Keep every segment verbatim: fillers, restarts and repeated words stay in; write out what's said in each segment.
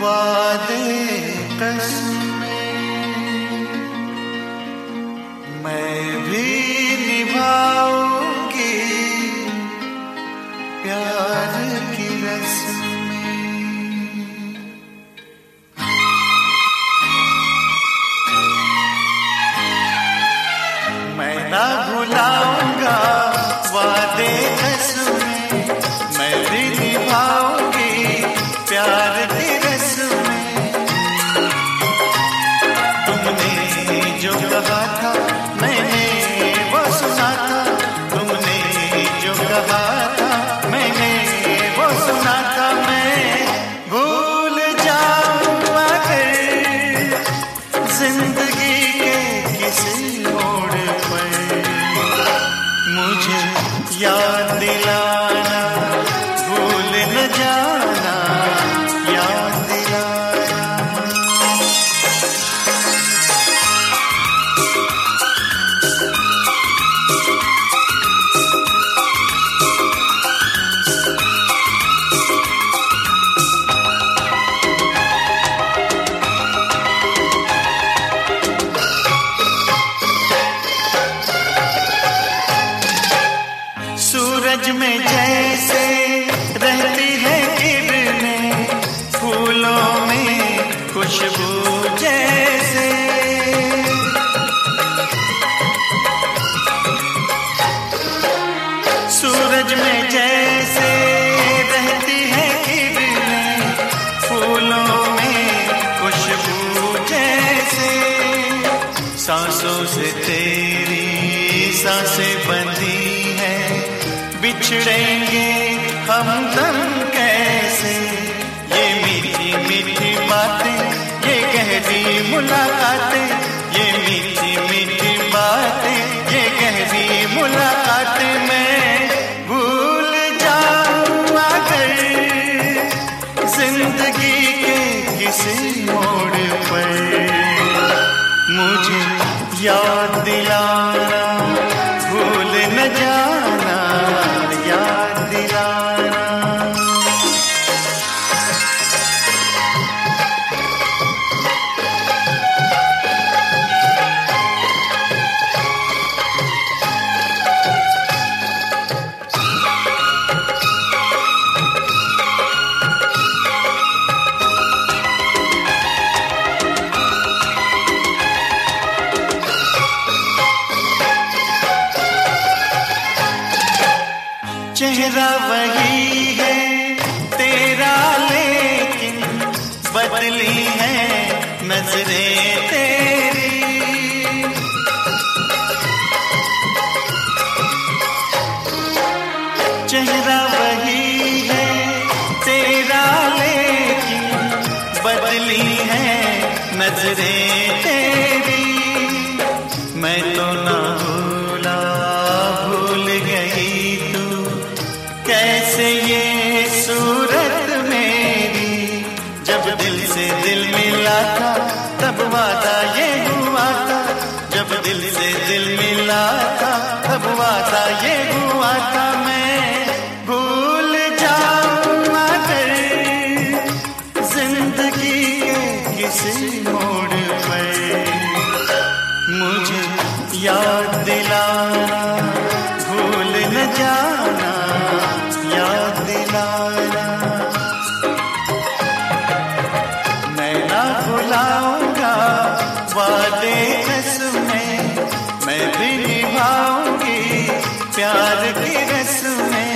वादे कसमें मैं भी निभाऊंगी प्यार की रस्में। मैं ना भुलाऊंगा वादे कसमें मैं भी निभाऊंगी प्यार की रस्में। तुमने जो कहा था मैंने वो सुना था, तुमने जो कहा था मैंने वो सुना था। मैं भूल जाऊं अगर जिंदगी के किसी मोड़ पर मुझे याद दिलाना, भूल न जाना याद दिलाना। सूरज में जैसे रहती है किरणें, फूलों में खुशबू जैसे। सूरज में जैसे रहती है किरणें, फूलों में खुशबू जैसे। सांसों से तेरी सांसें बंधी हैं, बिछड़ेंगे हम दम कैसे। ये मीठी मीठी बातें, ये गहरी मुलाकातें, ये मीठी मीठी बातें, ये गहरी मुलाकातें। मैं भूल जाऊं अगर जिंदगी के किसी मोड़ पर मुझे याद दिलाना, भूल न जाना याद दिलाना। चेहरा वही है तेरा लेकिन बदली है नजरें तेरी। चेहरा वही है तेरा लेकिन बदली है नजरें तेरी। मैं तो ना भूला भूल गई तू कैसे ये सूरत मेरी। जब दिल से दिल मिला था तब वादा ये हुआ था, जब दिल से दिल मिला था तब वादा ये हुआ था। मैं भूल जाऊं अगर जिंदगी के किसी मोड़ पर मुझे याद दिलाना, भूल न जाना याद दिलाना। मैं ना भुलाऊंगा वादे कसमें मैं भी निभाऊंगी प्यार की रस्में।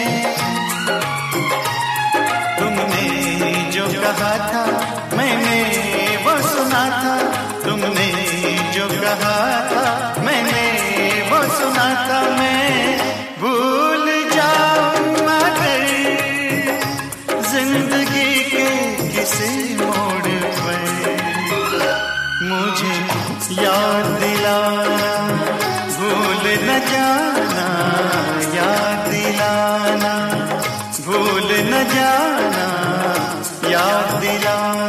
तुमने जो कहा था मैंने वो सुना था, तुमने जो कहा था मैंने वो सुना था। मैं भूल जाऊं अगर जिंदगी के किसी मोड़ पर मुझे याद दिलाना, भूल न जाना याद दिलाना, भूल न जाना याद दिलाना।